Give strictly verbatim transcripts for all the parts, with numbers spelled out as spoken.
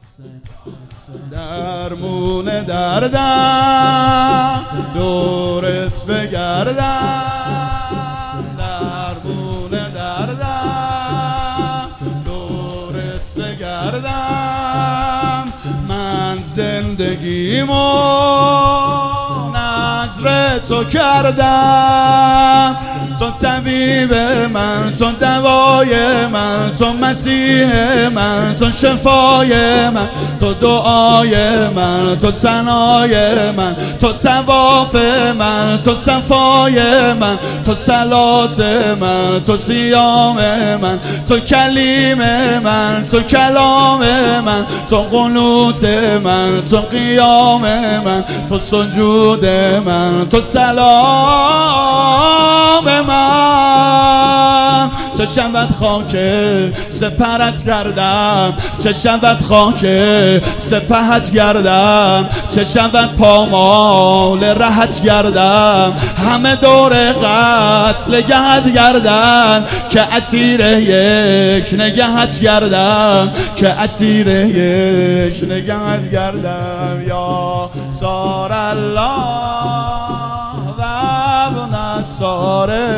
درمون دردم دورت بگردم، درمون دردم دورت بگردم. من زندگیمو نذر تو کردم، تو طبیب من، تو دوای من، تو مسیح من، تو شفای من، تو دعای من، تو ثنای من، تو طواف من، تو صفای من، تو صلات من، تو صیام من، تو کلیم من، تو کلام من، تو قنوت من، تو قیام من، تو سجود من، تو سلام من. چه شود خاک سپرت گردم، چه شود خاک سپهت گردم، چه شود پامال رهت گردم. همه دور قتل گهت گردن، که اسیر یک نگهت گردم، که اسیر یک نگهت گردم. یا سار الله و ابن ساره،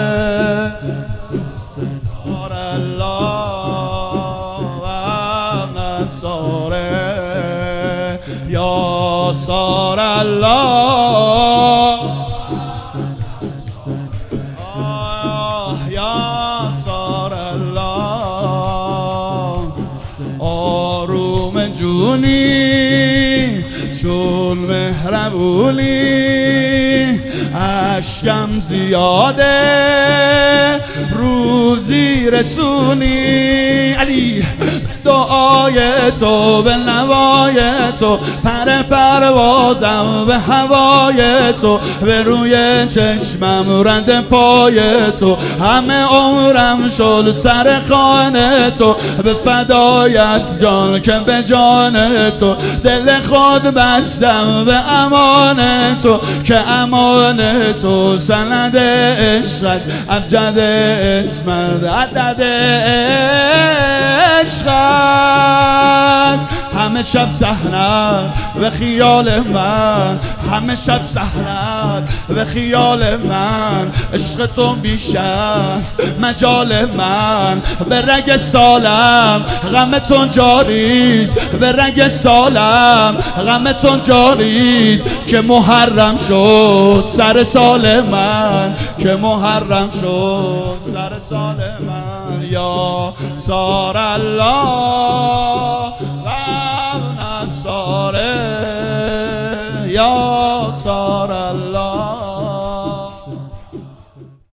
سار الله و ابن ساره، یا سار الله، یا سار الله. آروم جونی چون مهربونی، اشکم زیاده روزی رسونی. علی دعای تو به نوای تو، پر پروازم به هوای تو، به روی چشمم رند پای تو. همه عمرم شل سر خانه تو، به فدایت جان که به جان تو. دل خود بستم به امان تو، که امان تو سند عشقت، ابجد اسمت عدد عشق است. همه شب صحنت و خیال من، همه شب صحنت و خیال من. عشق تو بیش است مجال من، به رگ سالم غمتون جاریست، به رگ سالم غمتون جاریست. که محرم شد سر سال من، که محرم شد سر سال من. یا سار الله و ابن ساره، یا سار الله.